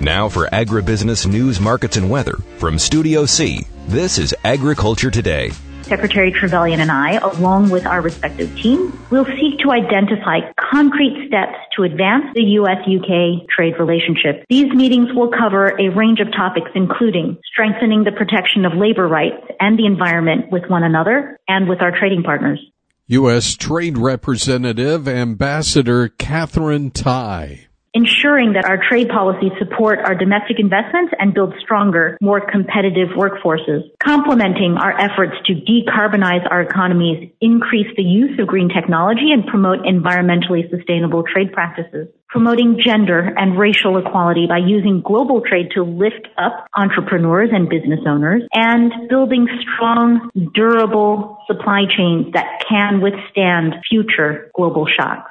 Now for agribusiness news, markets, and weather from Studio C, this is Agriculture Today. Secretary Trevelyan and I, along with our respective teams, will seek to identify concrete steps to advance the U.S.-UK trade relationship. These meetings will cover a range of topics, including strengthening the protection of labor rights and the environment with one another and with our trading partners. U.S. Trade Representative Ambassador Katherine Tai. Ensuring that our trade policies support our domestic investments and build stronger, more competitive workforces. Complementing our efforts to decarbonize our economies, increase the use of green technology, and promote environmentally sustainable trade practices. Promoting gender and racial equality by using global trade to lift up entrepreneurs and business owners. And building strong, durable supply chains that can withstand future global shocks.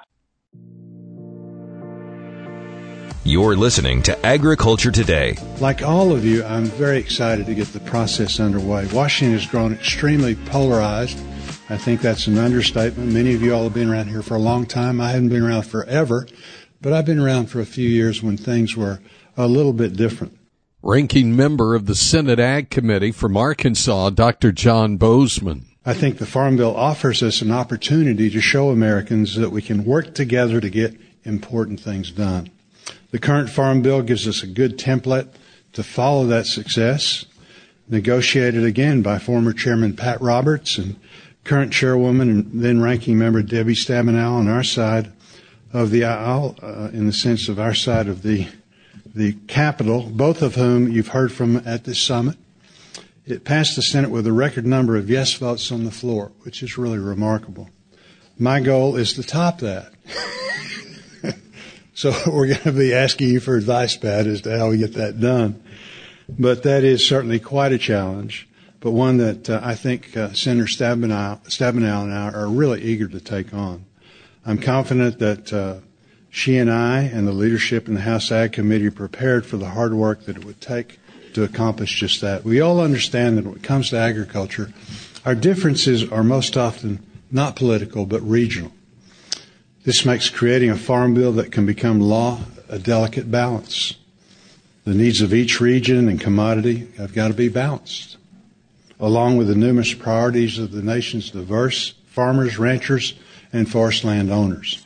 You're listening to Agriculture Today. Like all of you, I'm very excited to get the process underway. Washington has grown extremely polarized. I think that's an understatement. Many of you all have been around here for a long time. I haven't been around forever, but I've been around for a few years when things were a little bit different. Ranking member of the Senate Ag Committee from Arkansas, Dr. John Bozeman. I think the Farm Bill offers us an opportunity to show Americans that we can work together to get important things done. The current Farm Bill gives us a good template to follow that success, negotiated again by former Chairman Pat Roberts and current Chairwoman and then Ranking Member Debbie Stabenow on our side of the aisle, in the sense of our side of the Capitol, both of whom you've heard from at this summit. It passed the Senate with a record number of yes votes on the floor, which is really remarkable. My goal is to top that. So we're going to be asking you for advice, Pat, as to how we get that done. But that is certainly quite a challenge, but one that I think Senator Stabenow and I are really eager to take on. I'm confident that she and I and the leadership in the House Ag Committee are prepared for the hard work that it would take to accomplish just that. We all understand that when it comes to agriculture, our differences are most often not political but regional. This makes creating a farm bill that can become law a delicate balance. The needs of each region and commodity have got to be balanced, along with the numerous priorities of the nation's diverse farmers, ranchers, and forest land owners.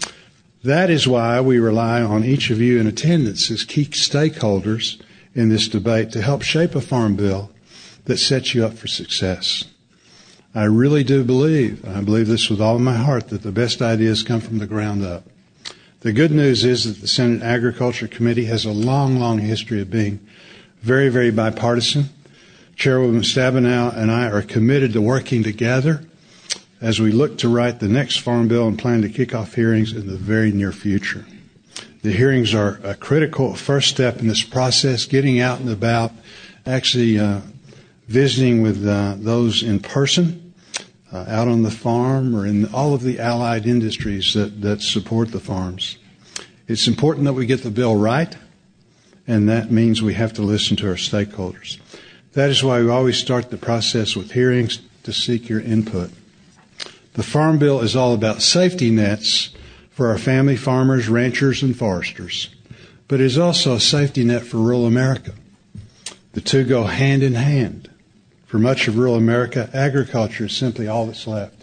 That is why we rely on each of you in attendance as key stakeholders in this debate to help shape a farm bill that sets you up for success. I really do believe, and I believe this with all of my heart, that the best ideas come from the ground up. The good news is that the Senate Agriculture Committee has a long, long history of being very, very bipartisan. Chairwoman Stabenow and I are committed to working together as we look to write the next farm bill and plan to kick off hearings in the very near future. The hearings are a critical first step in this process, getting out and about, actually visiting with those in person, out on the farm or in all of the allied industries that support the farms. It's important that we get the bill right, and that means we have to listen to our stakeholders. That is why we always start the process with hearings to seek your input. The Farm Bill is all about safety nets for our family farmers, ranchers, and foresters, but it is also a safety net for rural America. The two go hand in hand. For much of rural America, agriculture is simply all that's left.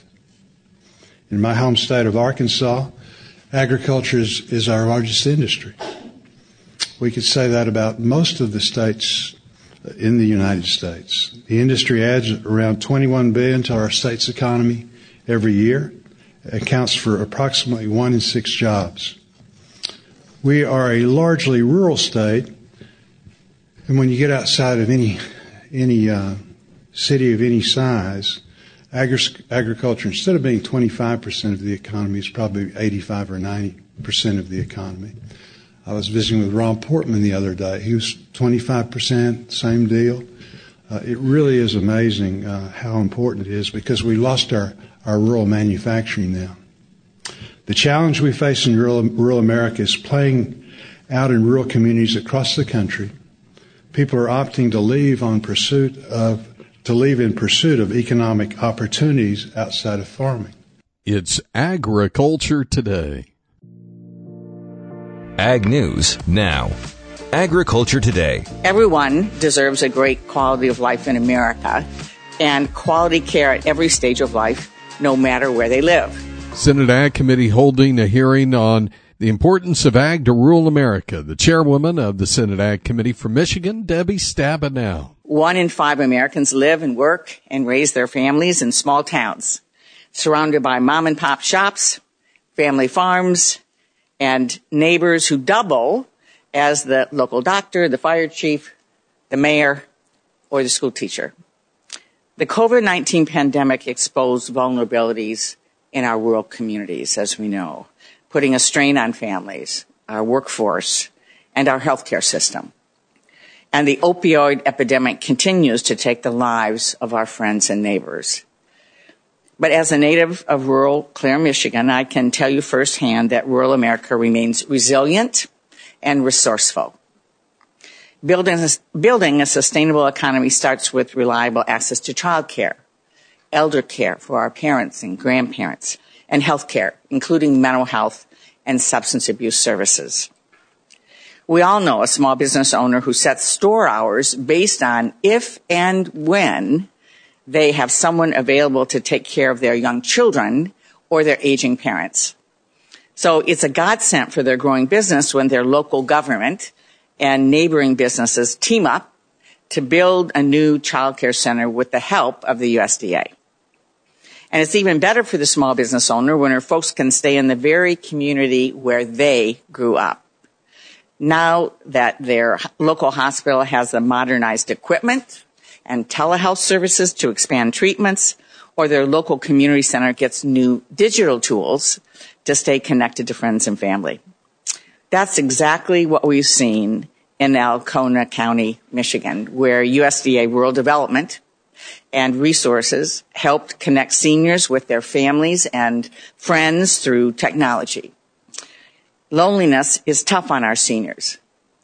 In my home state of Arkansas, agriculture is our largest industry. We could say that about most of the states in the United States. The industry adds around $21 billion to our state's economy every year. It accounts for approximately 1 in 6 jobs. We are a largely rural state, and when you get outside of any city of any size, agriculture, instead of being 25% of the economy, is probably 85 or 90% of the economy. I was visiting with Ron Portman the other day. He was 25%, same deal. It really is amazing how important it is, because we lost our rural manufacturing now. The challenge we face in rural America is playing out in rural communities across the country. People are opting to leave in pursuit of economic opportunities outside of farming. It's Agriculture Today. Ag News Now. Agriculture Today. Everyone deserves a great quality of life in America and quality care at every stage of life, no matter where they live. Senate Ag Committee holding a hearing on the importance of ag to rural America. The chairwoman of the Senate Ag Committee from Michigan, Debbie Stabenow. 1 in 5 Americans live and work and raise their families in small towns, surrounded by mom and pop shops, family farms, and neighbors who double as the local doctor, the fire chief, the mayor, or the school teacher. The COVID-19 pandemic exposed vulnerabilities in our rural communities, as we know, putting a strain on families, our workforce, and our healthcare system. And the opioid epidemic continues to take the lives of our friends and neighbors. But as a native of rural Clare, Michigan, I can tell you firsthand that rural America remains resilient and resourceful. Building a sustainable economy starts with reliable access to child care, elder care for our parents and grandparents, and health care, including mental health and substance abuse services. We all know a small business owner who sets store hours based on if and when they have someone available to take care of their young children or their aging parents. So it's a godsend for their growing business when their local government and neighboring businesses team up to build a new child care center with the help of the USDA. And it's even better for the small business owner when her folks can stay in the very community where they grew up. Now that their local hospital has the modernized equipment and telehealth services to expand treatments, or their local community center gets new digital tools to stay connected to friends and family. That's exactly what we've seen in Alcona County, Michigan, where USDA Rural Development and Resources helped connect seniors with their families and friends through technology. Loneliness is tough on our seniors,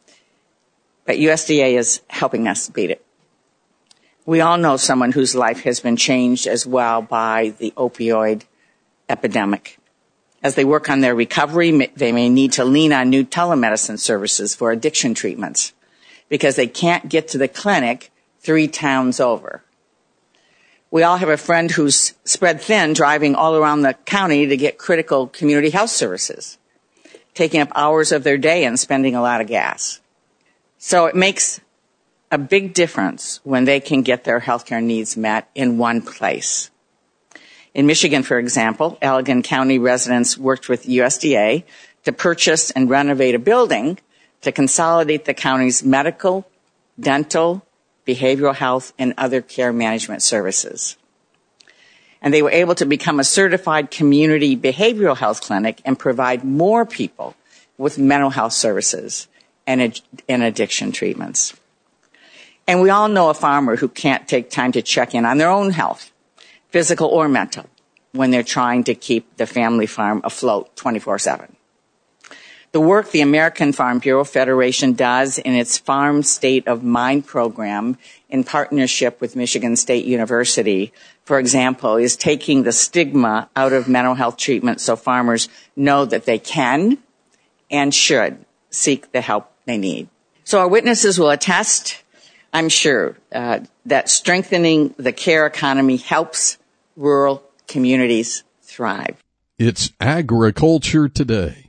but USDA is helping us beat it. We all know someone whose life has been changed as well by the opioid epidemic. As they work on their recovery, they may need to lean on new telemedicine services for addiction treatments because they can't get to the clinic 3 towns over. We all have a friend who's spread thin driving all around the county to get critical community health services, taking up hours of their day and spending a lot of gas. So it makes a big difference when they can get their healthcare needs met in one place. In Michigan, for example, Allegan County residents worked with USDA to purchase and renovate a building to consolidate the county's medical, dental, behavioral health, and other care management services. And they were able to become a certified community behavioral health clinic and provide more people with mental health services and addiction treatments. And we all know a farmer who can't take time to check in on their own health, physical or mental, when they're trying to keep the family farm afloat 24/7. The work the American Farm Bureau Federation does in its Farm State of Mind program in partnership with Michigan State University, for example, is taking the stigma out of mental health treatment so farmers know that they can and should seek the help they need. So our witnesses will attest, I'm sure, that strengthening the care economy helps rural communities thrive. It's Agriculture Today.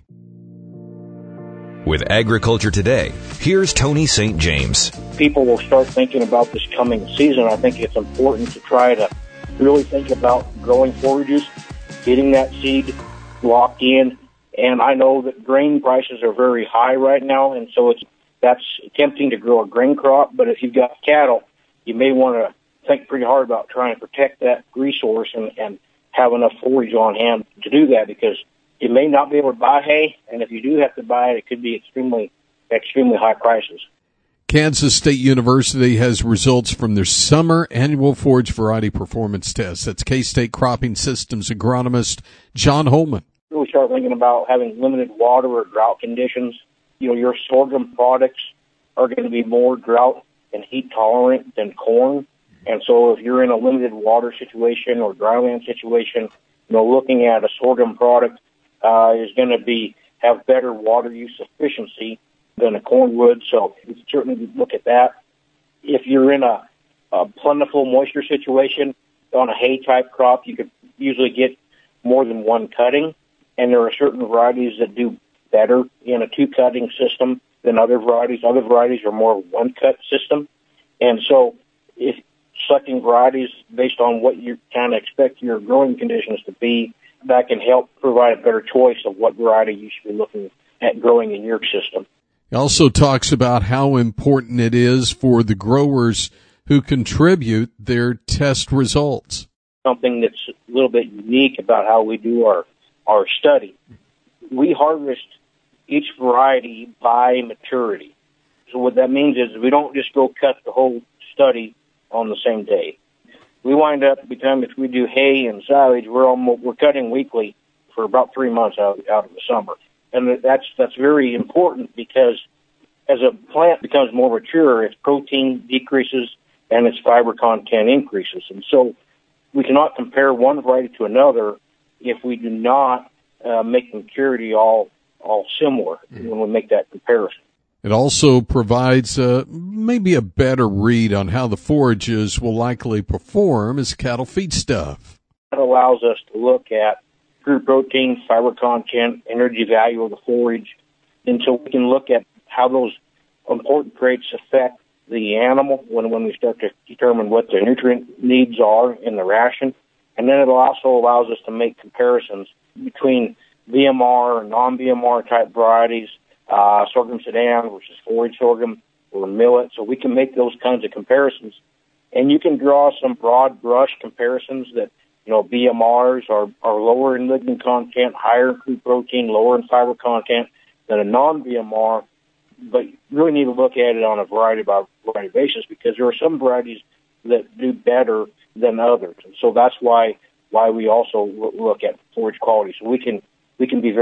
With Agriculture Today, here's Tony St. James. People will start thinking about this coming season. I think it's important to try to really think about growing forages, getting that seed locked in. And I know that grain prices are very high right now, and so that's tempting to grow a grain crop. But if you've got cattle, you may want to think pretty hard about trying to protect that resource and have enough forage on hand to do that, because you may not be able to buy hay, and if you do have to buy it, it could be extremely high prices. Kansas State University has results from their summer annual forage variety performance test. That's K-State Cropping Systems agronomist John Holman. Really start thinking about having limited water or drought conditions. Your sorghum products are going to be more drought and heat tolerant than corn. And so if you're in a limited water situation or dryland situation, looking at a sorghum product is going to have better water use efficiency than a cornwood, so we can certainly look at that. If you're in a plentiful moisture situation on a hay-type crop, you could usually get more than one cutting, and there are certain varieties that do better in a two-cutting system than other varieties. Other varieties are more one-cut system, and so if selecting varieties based on what you kind of expect your growing conditions to be, that can help provide a better choice of what variety you should be looking at growing in your system. He also talks about how important it is for the growers who contribute their test results. Something that's a little bit unique about how we do our study. We harvest each variety by maturity. So what that means is we don't just go cut the whole study on the same day. We wind up, by the time if we do hay and silage, we're cutting weekly for about 3 months out of the summer. And that's very important because as a plant becomes more mature, its protein decreases and its fiber content increases. And so we cannot compare one variety to another if we do not make the maturity all similar when we make that comparison. It also provides maybe a better read on how the forages will likely perform as cattle feedstuff. That allows us to look at crude protein, fiber content, energy value of the forage, and so we can look at how those important traits affect the animal when we start to determine what their nutrient needs are in the ration. And then it also allows us to make comparisons between VMR and non-VMR type varieties, sorghum sudan versus forage sorghum or millet. So we can make those kinds of comparisons. And you can draw some broad brush comparisons that, VMRs are lower in lignin content, higher in crude protein, lower in fiber content than a non-VMR. But you really need to look at it on a variety by variety basis because there are some varieties that do better than others. And so that's why we also look at forage quality. So we can be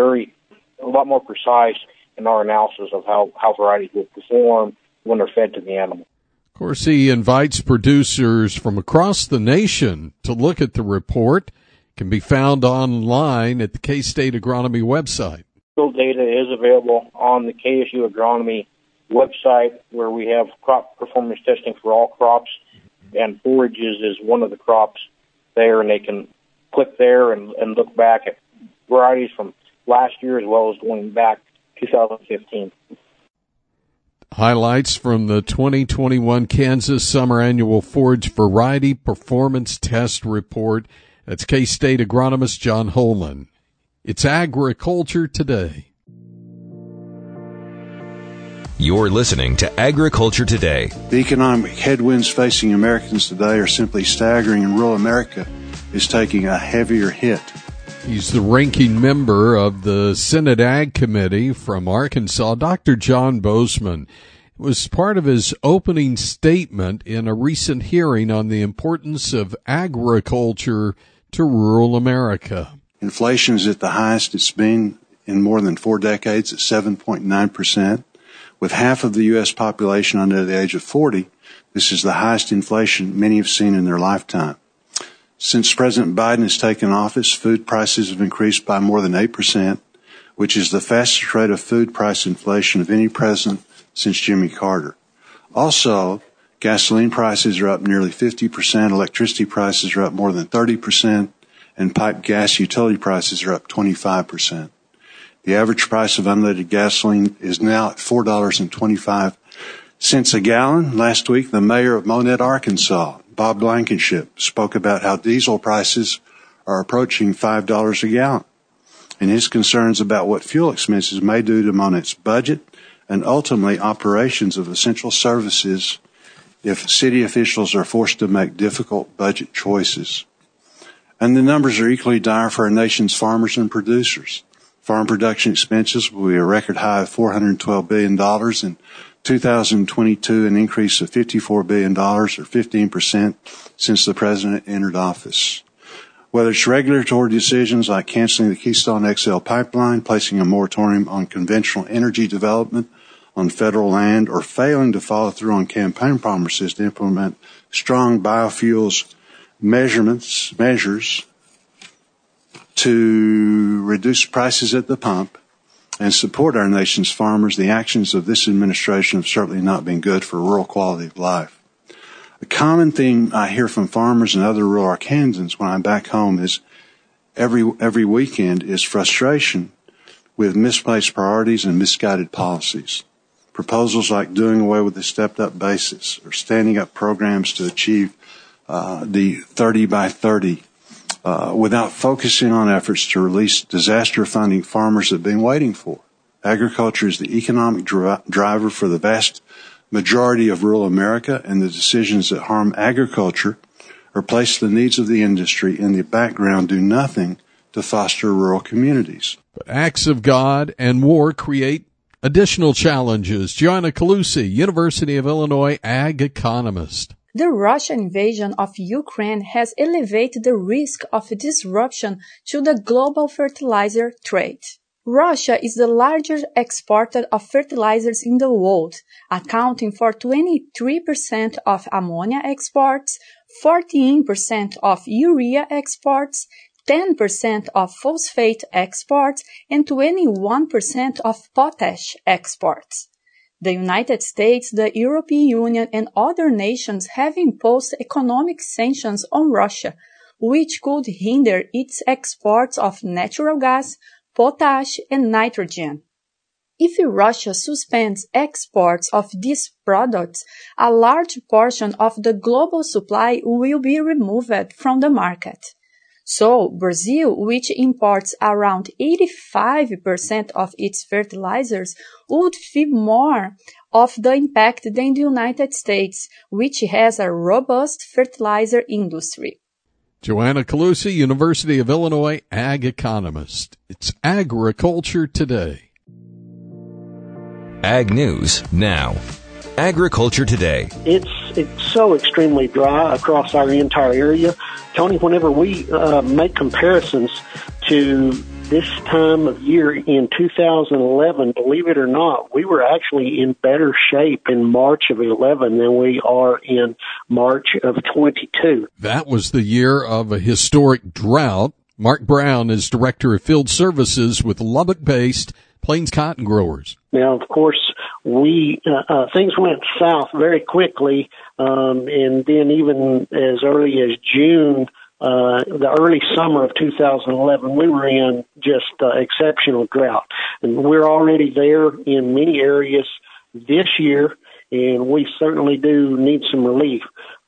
a lot more precise in our analysis of how varieties will perform when they're fed to the animal. Of course, he invites producers from across the nation to look at the report. It can be found online at the K-State Agronomy website. Field data is available on the KSU Agronomy website where we have crop performance testing for all crops, and forages is one of the crops there, and they can click there and look back at varieties from last year as well as going back 2015. Highlights from the 2021 Kansas Summer Annual Forage Variety Performance Test Report. That's K-State agronomist John Holman. It's Agriculture Today. You're listening to Agriculture Today. The economic headwinds facing Americans today are simply staggering, and rural America is taking a heavier hit. He's the ranking member of the Senate Ag Committee from Arkansas, Dr. John Bozeman. It was part of his opening statement in a recent hearing on the importance of agriculture to rural America. Inflation is at the highest it's been in more than 4 decades at 7.9%. With half of the U.S. population under the age of 40, this is the highest inflation many have seen in their lifetime. Since President Biden has taken office, food prices have increased by more than 8%, which is the fastest rate of food price inflation of any president since Jimmy Carter. Also, gasoline prices are up nearly 50%, electricity prices are up more than 30%, and pipe gas utility prices are up 25%. The average price of unleaded gasoline is now at $4.25 a gallon. Last week, the mayor of Monette, Arkansas, Bob Blankenship, spoke about how diesel prices are approaching $5 a gallon and his concerns about what fuel expenses may do to Monette's budget and ultimately operations of essential services if city officials are forced to make difficult budget choices. And the numbers are equally dire for our nation's farmers and producers. Farm production expenses will be a record high of $412 billion in 2022, an increase of $54 billion or 15% since the president entered office. Whether it's regulatory decisions like canceling the Keystone XL pipeline, placing a moratorium on conventional energy development on federal land, or failing to follow through on campaign promises to implement strong biofuels measures to reduce prices at the pump, and support our nation's farmers, the actions of this administration have certainly not been good for rural quality of life. A common theme I hear from farmers and other rural Arkansans when I'm back home is every weekend is frustration with misplaced priorities and misguided policies. Proposals like doing away with the stepped-up basis or standing up programs to achieve the 30 by 30 without focusing on efforts to release disaster funding farmers have been waiting for. Agriculture is the economic driver for the vast majority of rural America, and the decisions that harm agriculture or place the needs of the industry in the background do nothing to foster rural communities. But acts of God and war create additional challenges. Joanna Calusi, University of Illinois ag economist. The Russian invasion of Ukraine has elevated the risk of disruption to the global fertilizer trade. Russia is the largest exporter of fertilizers in the world, accounting for 23% of ammonia exports, 14% of urea exports, 10% of phosphate exports, and 21% of potash exports. The United States, the European Union, and other nations have imposed economic sanctions on Russia, which could hinder its exports of natural gas, potash, and nitrogen. If Russia suspends exports of these products, a large portion of the global supply will be removed from the market. So, Brazil, which imports around 85% of its fertilizers, would feel more of the impact than the United States, which has a robust fertilizer industry. Joanna Calusi, University of Illinois ag economist. It's Agriculture Today. Ag News Now. Agriculture Today. It's so extremely dry across our entire area. Tony, whenever we make comparisons to this time of year in 2011, believe it or not, we were actually in better shape in March of 11 than we are in March of 22. That was the year of a historic drought. Mark Brown is Director of Field Services with Lubbock-based Plains Cotton Growers. Now, of course, things went south very quickly, and then even as early as June, the early summer of 2011, we were in just exceptional drought. And we're already there in many areas this year, and we certainly do need some relief.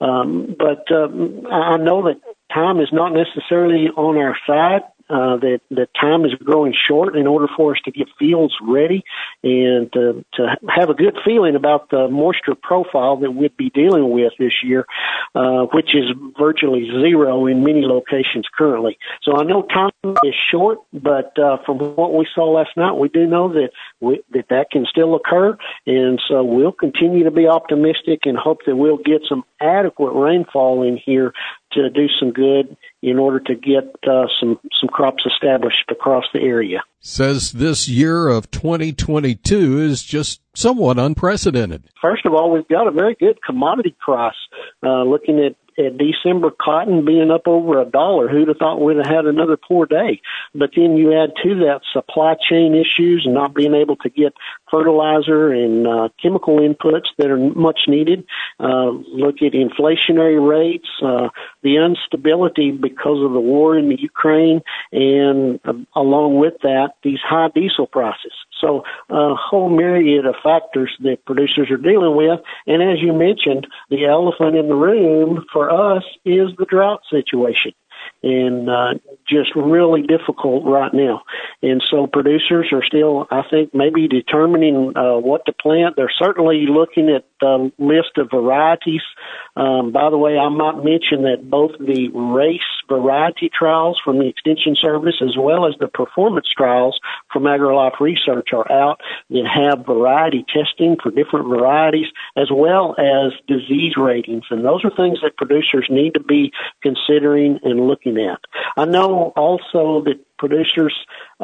But I know that time is not necessarily on our side. That time is growing short in order for us to get fields ready and to have a good feeling about the moisture profile that we'd be dealing with this year, which is virtually zero in many locations currently. So I know time is short, but from what we saw last night, we do know that can still occur, and so we'll continue to be optimistic and hope that we'll get some adequate rainfall in here to do some good in order to get some crops established across the area. Says this year of 2022 is just somewhat unprecedented. First of all, we've got a very good commodity price. Looking at December cotton being up over $1, who'd have thought we'd have had another poor day? But then you add to that supply chain issues and not being able to get fertilizer and chemical inputs that are much needed. Look at inflationary rates, the instability because of the war in the Ukraine, and along with that, these high diesel prices. So a whole myriad of factors that producers are dealing with. And as you mentioned, the elephant in the room for us is the drought situation. And just really difficult right now. And so producers are still, I think, maybe determining what to plant. They're certainly looking at the list of varieties. By the way, I might mention that both the race variety trials from the Extension Service as well as the performance trials from AgriLife Research are out that have variety testing for different varieties as well as disease ratings. And those are things that producers need to be considering and looking at. I know also that producers,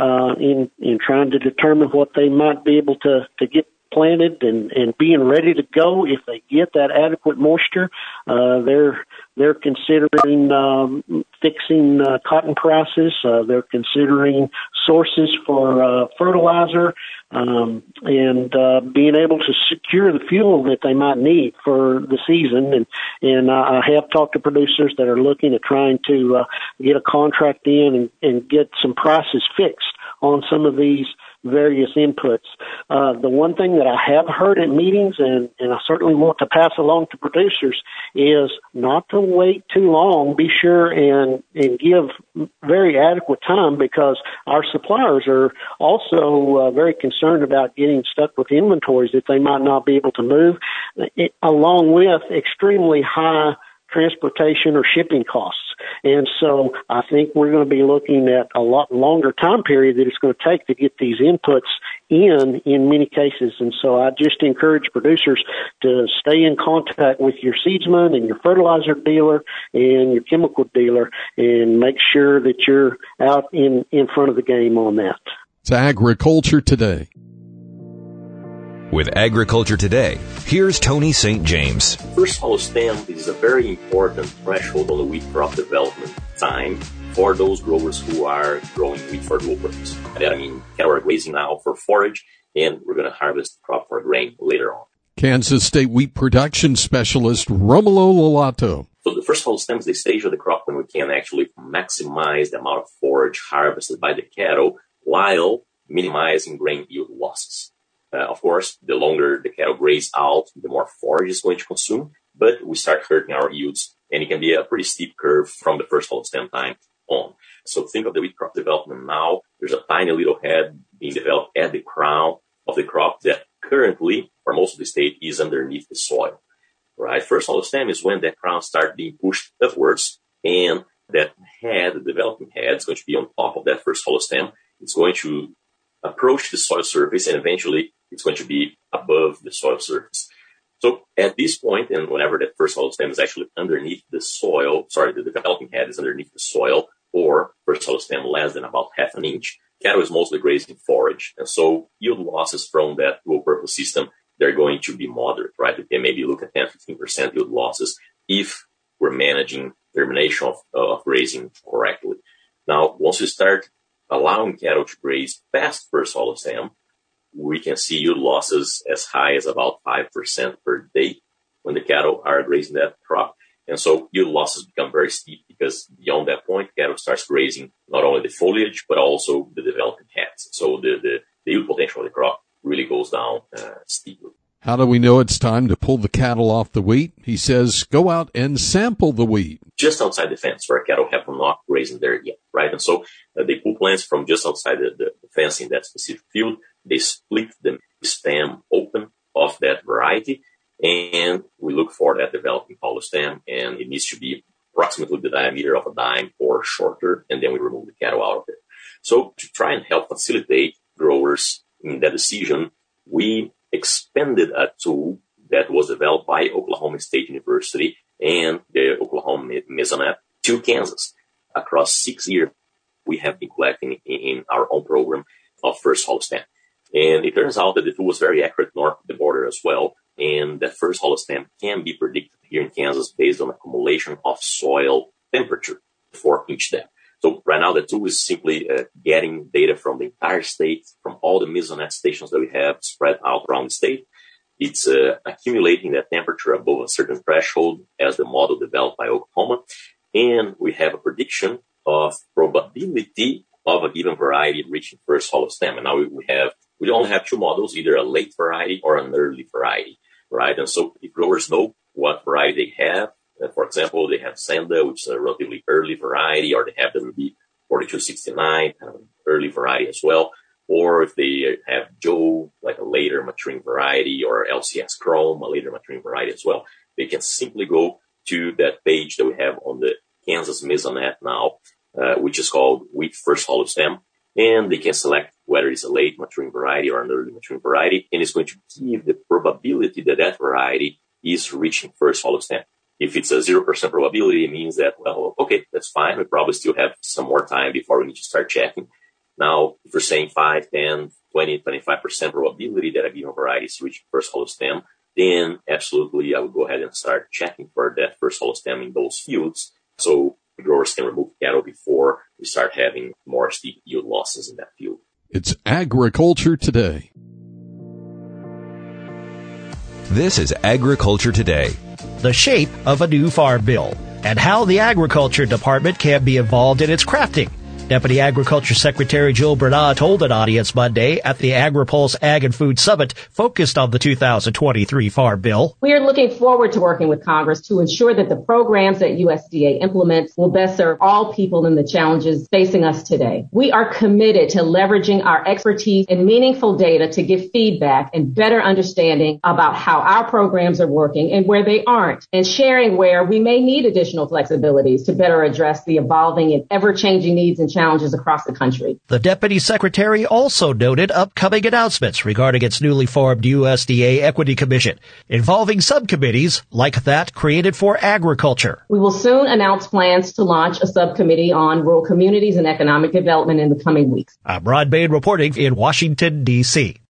in trying to determine what they might be able to get planted and being ready to go if they get that adequate moisture, they're They're considering fixing cotton prices. They're considering sources for fertilizer and being able to secure the fuel that they might need for the season. And I have talked to producers that are looking at trying to get a contract in and get some prices fixed on some of these various inputs. The one thing that I have heard at meetings, and I certainly want to pass along to producers, is not to wait too long. Be sure and give very adequate time, because our suppliers are also very concerned about getting stuck with inventories that they might not be able to move, along with extremely high transportation or shipping costs. And so I think we're going to be looking at a lot longer time period that it's going to take to get these inputs in many cases. And so I just encourage producers to stay in contact with your seedsman and your fertilizer dealer and your chemical dealer and make sure that you're out in front of the game on that. It's Agriculture Today. With Agriculture Today, here's Tony St. James. First hollow stem is a very important threshold on the wheat crop development time for those growers who are growing wheat for dual purpose. And that, I mean, cattle are grazing now for forage, and we're going to harvest the crop for grain later on. Kansas State wheat production specialist Romulo Lolato. So the first hollow stem is the stage of the crop when we can actually maximize the amount of forage harvested by the cattle while minimizing grain yield losses. Of course, the longer the cattle graze out, the more forage it's going to consume, but we start hurting our yields, and it can be a pretty steep curve from the first hollow stem time on. So think of the wheat crop development now. There's a tiny little head being developed at the crown of the crop that currently, for most of the state, is underneath the soil. Right? First hollow stem is when that crown starts being pushed upwards, and that head, the developing head, is going to be on top of that first hollow stem. It's going to approach the soil surface, and eventually it's going to be above the soil surface. So at this point, and whenever that first hollow stem is actually underneath the soil, the developing head is underneath the soil, or first hollow stem less than about half an inch, cattle is mostly grazing forage. And so yield losses from that dual purpose system, they're going to be moderate, right? We can maybe look at 10-15% yield losses if we're managing termination of grazing correctly. Now, once we start allowing cattle to graze past first hollow stem, we can see yield losses as high as about 5% per day when the cattle are grazing that crop. And so yield losses become very steep, because beyond that point, cattle starts grazing not only the foliage, but also the developing heads. So the yield potential of the crop really goes down steeply. How do we know it's time to pull the cattle off the wheat? He says, go out and sample the wheat. Just outside the fence where cattle have not grazing there yet, right? And so they pull plants from just outside the fence in that specific field. They split the stem open of that variety, and we look for that developing hollow stem, and it needs to be approximately the diameter of a dime or shorter, and then we remove the cattle out of it. So to try and help facilitate growers in that decision, we expanded a tool that was developed by Oklahoma State University and the Oklahoma Mesonet to Kansas. Across 6 years, we have been collecting in our own program of first hollow stem. And it turns out that the tool was very accurate north of the border as well. And that first hollow stem can be predicted here in Kansas based on accumulation of soil temperature for each depth. So right now, the tool is simply getting data from the entire state, from all the Mesonet stations that we have spread out around the state. It's accumulating that temperature above a certain threshold as the model developed by Oklahoma. And we have a prediction of probability of a given variety reaching first hollow stem. And now we only have two models, either a late variety or an early variety, right? And so if growers know what variety they have, for example, they have Zenda, which is a relatively early variety, or they have WB 4269, kind of an early variety as well. Or if they have Joe, like a later maturing variety, or LCS Chrome, a later maturing variety as well, they can simply go to that page that we have on the Kansas Mesonet now, which is called Wheat First Hollow Stem. And they can select whether it's a late maturing variety or an early maturing variety. And it's going to give the probability that that variety is reaching first hollow stem. If it's a 0% probability, it means that, well, okay, that's fine. We probably still have some more time before we need to start checking. Now, if we're saying 5, 10, 20, 25% probability that a given variety is reaching first hollow stem, then absolutely I would go ahead and start checking for that first holostem in those fields so growers can remove cattle before we start having more steep yield losses in that field. It's Agriculture Today. This is Agriculture Today. The shape of a new farm bill and how the Agriculture Department can be involved in its crafting. Deputy Agriculture Secretary Jill Bernard told an audience Monday at the AgriPulse Ag and Food Summit focused on the 2023 Farm Bill. We are looking forward to working with Congress to ensure that the programs that USDA implements will best serve all people in the challenges facing us today. We are committed to leveraging our expertise and meaningful data to give feedback and better understanding about how our programs are working and where they aren't, and sharing where we may need additional flexibilities to better address the evolving and ever-changing needs and challenges across the country. The Deputy Secretary also noted upcoming announcements regarding its newly formed USDA Equity Commission, involving subcommittees like that created for agriculture. We will soon announce plans to launch a subcommittee on rural communities and economic development in the coming weeks. I'm Rod Bain reporting in Washington, D.C.